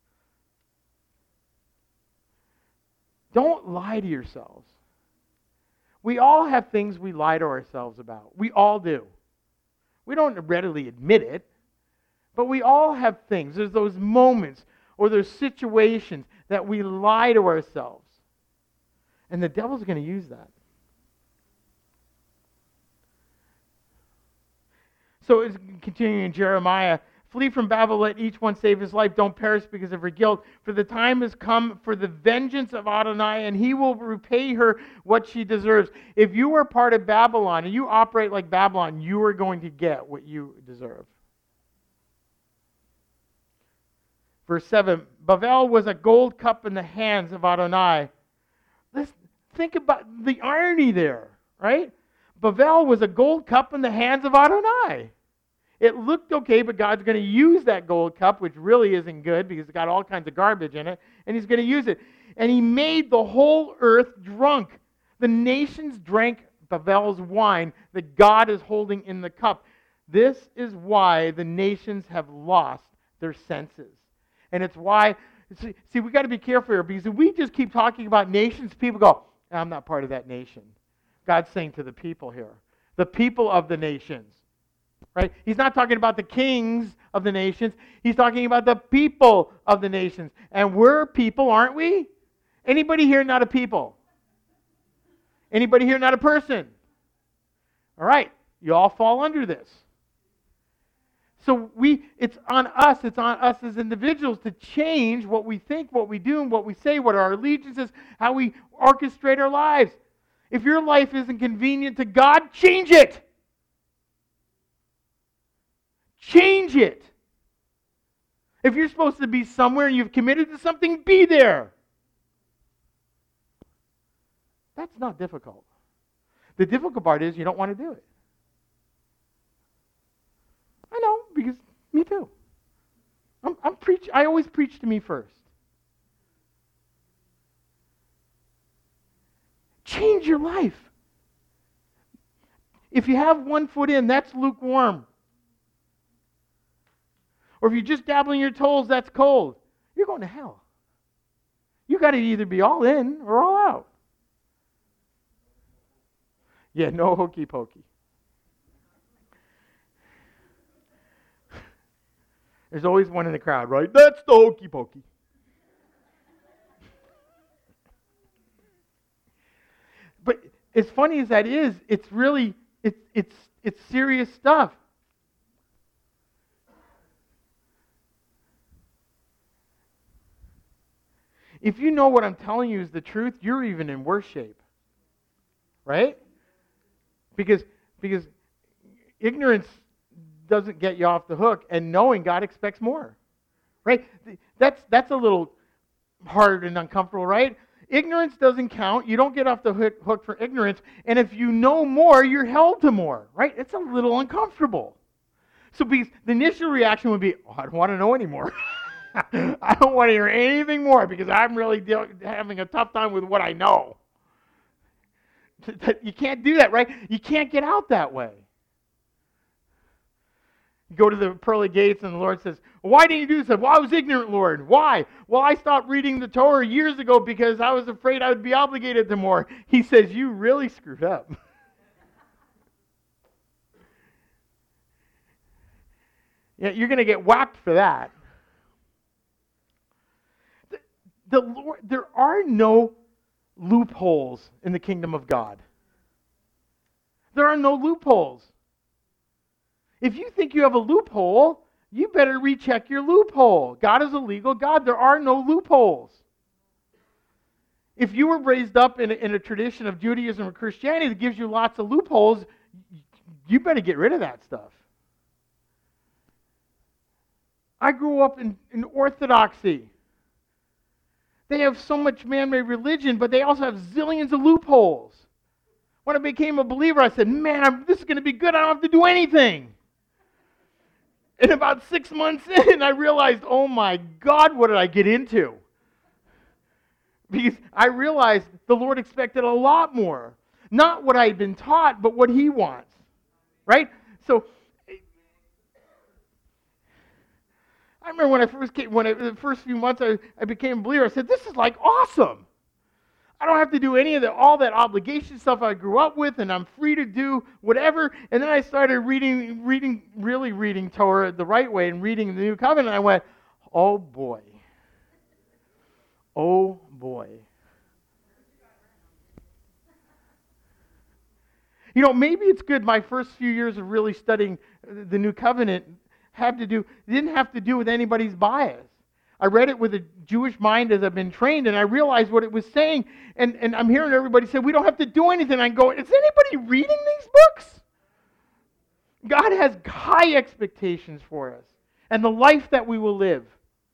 Don't lie to yourselves. We all have things we lie to ourselves about. We all do. We don't readily admit it, but we all have things. There's those moments or there's situations that we lie to ourselves. And the devil's going to use that. So it's continuing in Jeremiah, flee from Babel, let each one save his life, don't perish because of her guilt. For the time has come for the vengeance of Adonai, and he will repay her what she deserves. If you are part of Babylon and you operate like Babylon, you are going to get what you deserve. Verse 7, Bavel was a gold cup in the hands of Adonai. Let's think about the irony there, right? Bavel was a gold cup in the hands of Adonai. It looked okay, but God's going to use that gold cup, which really isn't good because it's got all kinds of garbage in it, and he's going to use it. And he made the whole earth drunk. The nations drank Bavel's wine that God is holding in the cup. This is why the nations have lost their senses. And it's why, see, we got to be careful here, because if we just keep talking about nations, people go, I'm not part of that nation. God's saying to the people here, the people of the nations. Right? He's not talking about the kings of the nations. He's talking about the people of the nations. And we're people, aren't we? Anybody here not a people? Anybody here not a person? All right. You all fall under this. So it's on us as individuals to change what we think, what we do, and what we say, what our allegiance is, how we orchestrate our lives. If your life isn't convenient to God, change it. Change it. If you're supposed to be somewhere and you've committed to something, be there. That's not difficult. The difficult part is you don't want to do it. I know, because me too. I always preach to me first. Change your life. If you have one foot in, that's lukewarm. Or if you're just dabbling your toes, that's cold. You're going to hell. You got to either be all in or all out. Yeah, no hokey pokey. There's always one in the crowd, right? That's the hokey pokey. But as funny as that is, it's really it's serious stuff. If you know what I'm telling you is the truth, you're even in worse shape. Right? Because ignorance doesn't get you off the hook, and knowing God expects more. Right? That's a little hard and uncomfortable, right? Ignorance doesn't count. You don't get off the hook for ignorance. And if you know more, you're held to more. Right? It's a little uncomfortable. So because the initial reaction would be, I don't want to know anymore. I don't want to hear anything more because I'm really having a tough time with what I know. You can't do that, right? You can't get out that way. You go to the pearly gates and the Lord says, why didn't you do this? Well, I was ignorant, Lord. Why? Well, I stopped reading the Torah years ago because I was afraid I would be obligated to more. He says, you really screwed up. Yeah, you're going to get whacked for that. The Lord, there are no loopholes in the kingdom of God. There are no loopholes. If you think you have a loophole, you better recheck your loophole. God is a legal God. There are no loopholes. If you were raised up in a tradition of Judaism or Christianity that gives you lots of loopholes, you better get rid of that stuff. I grew up in Orthodoxy. They have so much man-made religion, but they also have zillions of loopholes. When I became a believer, I said, man, this is going to be good. I don't have to do anything. And about 6 months in, I realized, oh my God, what did I get into? Because I realized the Lord expected a lot more. Not what I had been taught, but what He wants. Right? So, I remember when I first came, the first few months I became a believer, I said, this is like awesome. I don't have to do any of all that obligation stuff I grew up with, and I'm free to do whatever. And then I started really reading Torah the right way and reading the New Covenant. And I went, oh boy. Oh boy. You know, maybe it's good my first few years of really studying the New Covenant didn't have to do with anybody's bias. I read it with a Jewish mind as I've been trained, and I realized what it was saying. And I'm hearing everybody say, we don't have to do anything. I'm going, is anybody reading these books? God has high expectations for us and the life that we will live.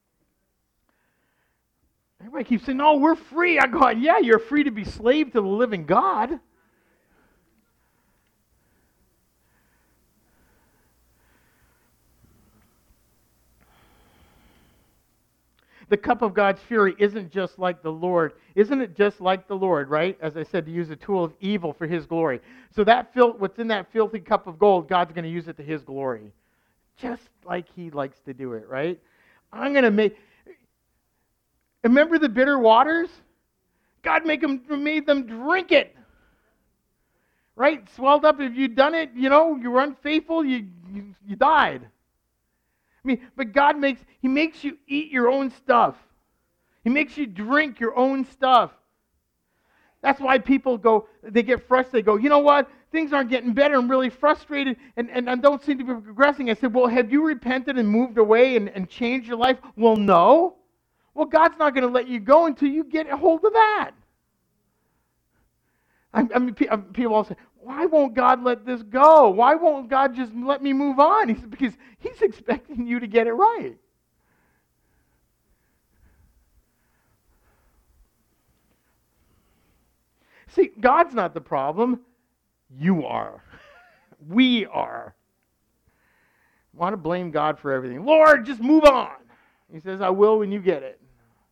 Everybody keeps saying, no, we're free. I'm going, yeah, you're free to be slave to the living God. The cup of God's fury isn't just like the Lord. Isn't it just like the Lord, right? As I said, to use a tool of evil for His glory. So what's in that filthy cup of gold, God's going to use it to His glory. Just like He likes to do it, right? Remember the bitter waters? God made them drink it. Right? Swelled up. If you'd done it, you were unfaithful, you died. But God makes you eat your own stuff. He makes you drink your own stuff. That's why people they get frustrated. They go, you know what? Things aren't getting better. I'm really frustrated and I don't seem to be progressing. I said, well, have you repented and moved away and changed your life? Well, no. Well, God's not going to let you go until you get a hold of that. People all say, why won't God let this go? Why won't God just let me move on? He said, because He's expecting you to get it right. See, God's not the problem. You are. We are. Want to blame God for everything. Lord, just move on. He says, I will when you get it.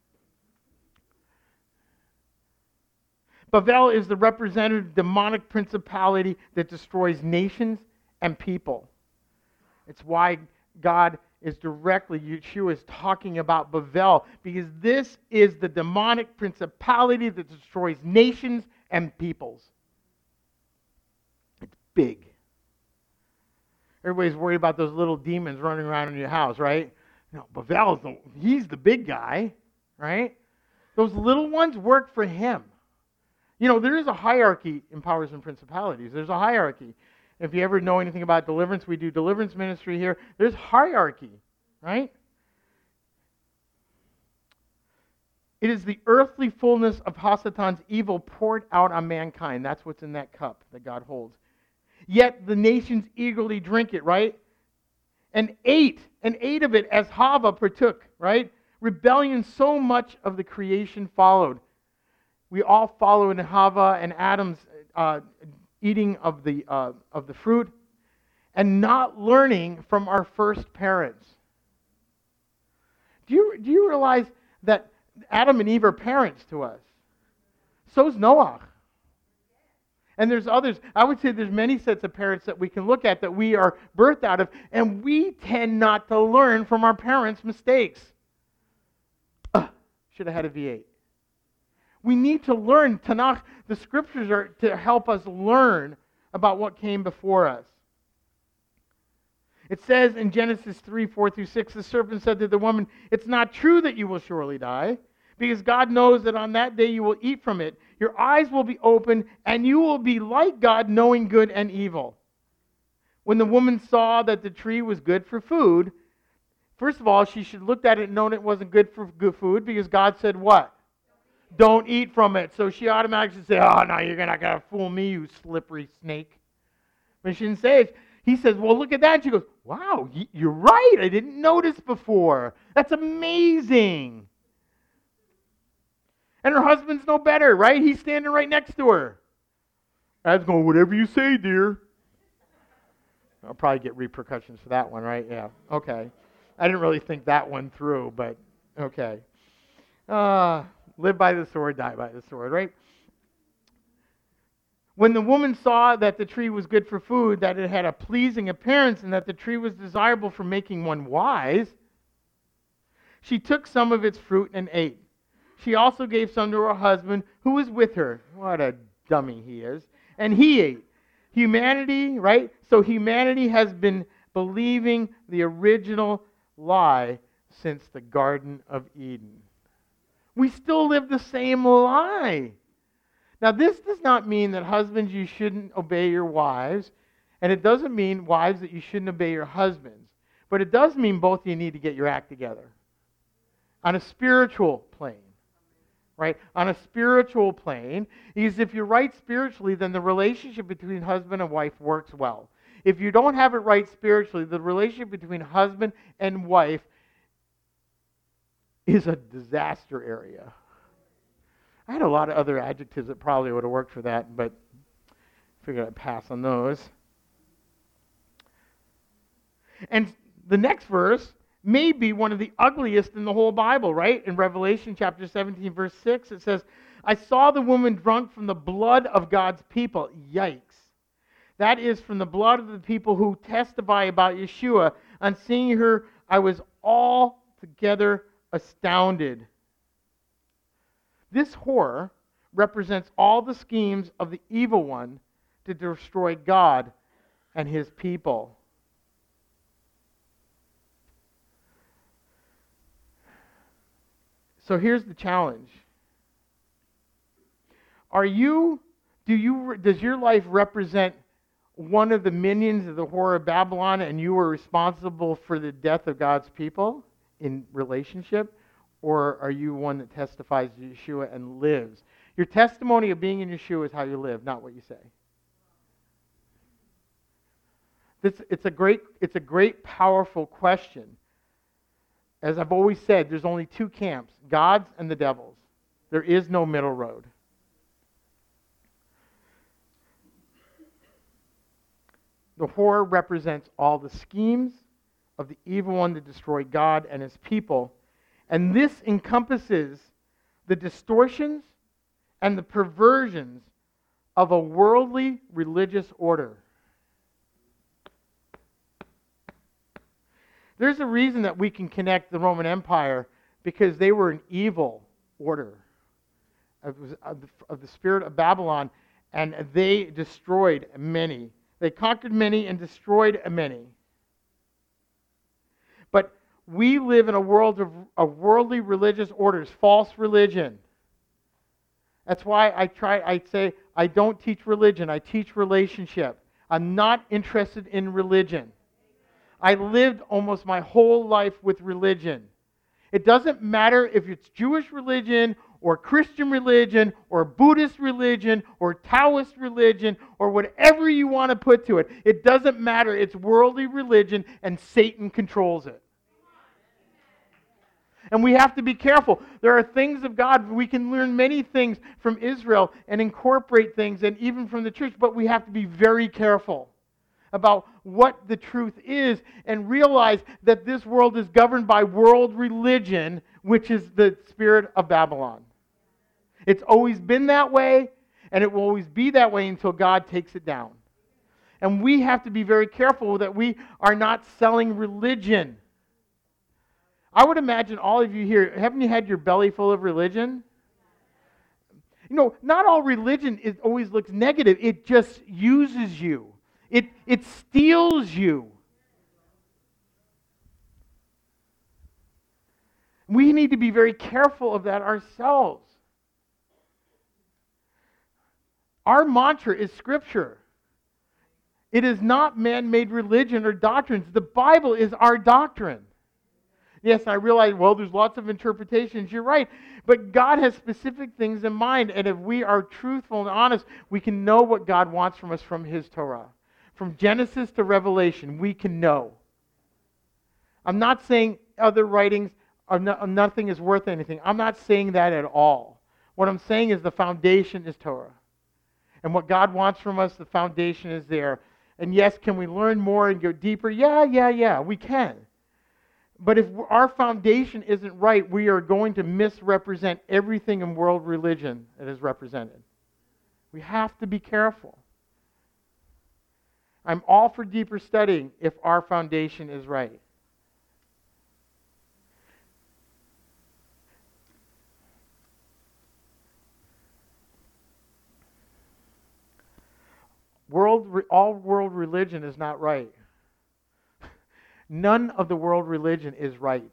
Bavel is the representative demonic principality that destroys nations and people. It's why God is Yeshua is talking about Bavel, because this is the demonic principality that destroys nations and peoples. It's big. Everybody's worried about those little demons running around in your house, right? No, Bavel, he's the big guy, right? Those little ones work for him. There is a hierarchy in powers and principalities. There's a hierarchy. If you ever know anything about deliverance, we do deliverance ministry here. There's hierarchy, right? It is the earthly fullness of Hasatan's evil poured out on mankind. That's what's in that cup that God holds. Yet the nations eagerly drink it, right? And ate of it as Hava partook, right? Rebellion, so much of the creation followed. We all follow in Hava and Adam's eating of the fruit and not learning from our first parents. Do you realize that Adam and Eve are parents to us? So's Noah. And there's others. I would say there's many sets of parents that we can look at that we are birthed out of, and we tend not to learn from our parents' mistakes. Should have had a V8. We need to learn Tanakh. The scriptures are to help us learn about what came before us. It says in Genesis 3:4-6, the serpent said to the woman, it's not true that you will surely die, because God knows that on that day you will eat from it. Your eyes will be opened, and you will be like God, knowing good and evil. When the woman saw that the tree was good for food, first of all, she should look at it and know it wasn't good for good food, because God said what? Don't eat from it. So she automatically said, oh, no, you're not going to fool me, you slippery snake. But she didn't say it. He says, well, look at that. And she goes, wow, you're right. I didn't notice before. That's amazing. And her husband's no better, right? He's standing right next to her. Dad's going, whatever you say, dear. I'll probably get repercussions for that one, right? Yeah, okay. I didn't really think that one through, but okay. Live by the sword, die by the sword, right? When the woman saw that the tree was good for food, that it had a pleasing appearance, and that the tree was desirable for making one wise, she took some of its fruit and ate. She also gave some to her husband who was with her. What a dummy he is. And he ate. Humanity, right? So humanity has been believing the original lie since the Garden of Eden. We still live the same lie. Now, this does not mean that husbands, you shouldn't obey your wives, and it doesn't mean, wives, that you shouldn't obey your husbands. But it does mean both of you need to get your act together on a spiritual plane. Right? On a spiritual plane, is if you're right spiritually, then the relationship between husband and wife works well. If you don't have it right spiritually, the relationship between husband and wife is a disaster area. I had a lot of other adjectives that probably would have worked for that, but I figured I'd pass on those. And the next verse may be one of the ugliest in the whole Bible, right? In Revelation chapter 17, verse 6, it says, I saw the woman drunk from the blood of God's people. Yikes. That is from the blood of the people who testify about Yeshua. On seeing her, I was altogether astounded. This whore represents all the schemes of the evil one to destroy God and his people. So here's the challenge. Does your life represent one of the minions of the whore of Babylon, and you were responsible for the death of God's people in relationship? Or are you one that testifies to Yeshua and lives? Your testimony of being in Yeshua is how you live, not what you say. It's a great, powerful question. As I've always said, there's only two camps, God's and the devil's. There is no middle road. The whore represents all the schemes of the evil one to destroy God and his people. And this encompasses the distortions and the perversions of a worldly religious order. There's a reason that we can connect the Roman Empire, because they were an evil order of the spirit of Babylon, and they destroyed many. They conquered many and destroyed many. But we live in a world of worldly religious orders, false religion. That's why I say I don't teach religion, I teach relationship. I'm not interested in religion. I lived almost my whole life with religion. It doesn't matter if it's Jewish religion or Christian religion or Buddhist religion or Taoist religion or whatever you want to put to it. It doesn't matter. It's worldly religion, and Satan controls it. And we have to be careful. There are things of God. We can learn many things from Israel and incorporate things, and even from the church, but we have to be very careful about what the truth is and realize that this world is governed by world religion, which is the spirit of Babylon. It's always been that way, and it will always be that way until God takes it down. And we have to be very careful that we are not selling religion. I would imagine all of you here, haven't you had your belly full of religion? You know, not all religion always looks negative. It just uses you. It steals you. We need to be very careful of that ourselves. Our mantra is Scripture. It is not man-made religion or doctrines. The Bible is our doctrine. Yes, I realize, well, there's lots of interpretations. You're right. But God has specific things in mind. And if we are truthful and honest, we can know what God wants from us from His Torah. From Genesis to Revelation, we can know. I'm not saying other writings, nothing is worth anything. I'm not saying that at all. What I'm saying is the foundation is Torah. And what God wants from us, the foundation is there. And yes, can we learn more and go deeper? Yeah, we can. But if our foundation isn't right, we are going to misrepresent everything in world religion that is represented. We have to be careful. I'm all for deeper studying if our foundation is right. All world religion is not right. None of the world religion is right.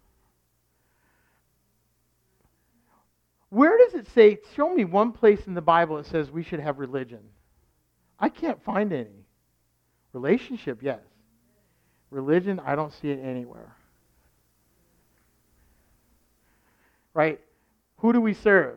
Where does it say, show me one place in the Bible that says we should have religion? I can't find any. Relationship, yes. Religion, I don't see it anywhere. Right? Who do we serve?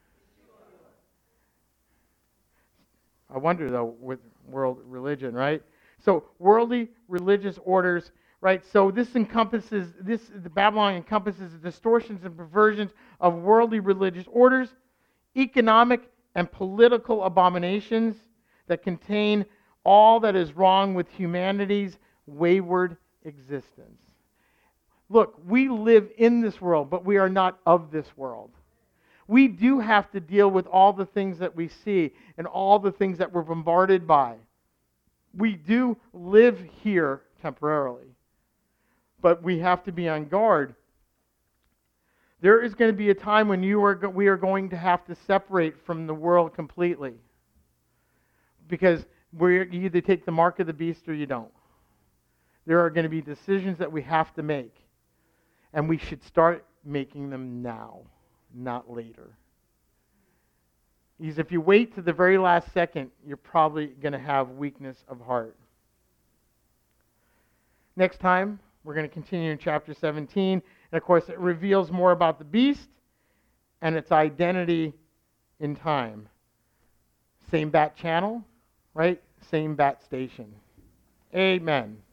I wonder, though, with world religion, right? So, worldly religious orders, right? So, the Babylon encompasses the distortions and perversions of worldly religious orders, economic and political abominations that contain all that is wrong with humanity's wayward existence. Look, we live in this world, but we are not of this world. We do have to deal with all the things that we see and all the things that we're bombarded by. We do live here temporarily, but we have to be on guard. There is going to be a time when we are going to have to separate from the world completely, because you either take the mark of the beast or you don't. There are going to be decisions that we have to make, and we should start making them now, not later. Because if you wait to the very last second, you're probably going to have weakness of heart. Next time, we're going to continue in chapter 17. And of course, it reveals more about the beast and its identity in time. Same bat channel, right? Same bat station. Amen.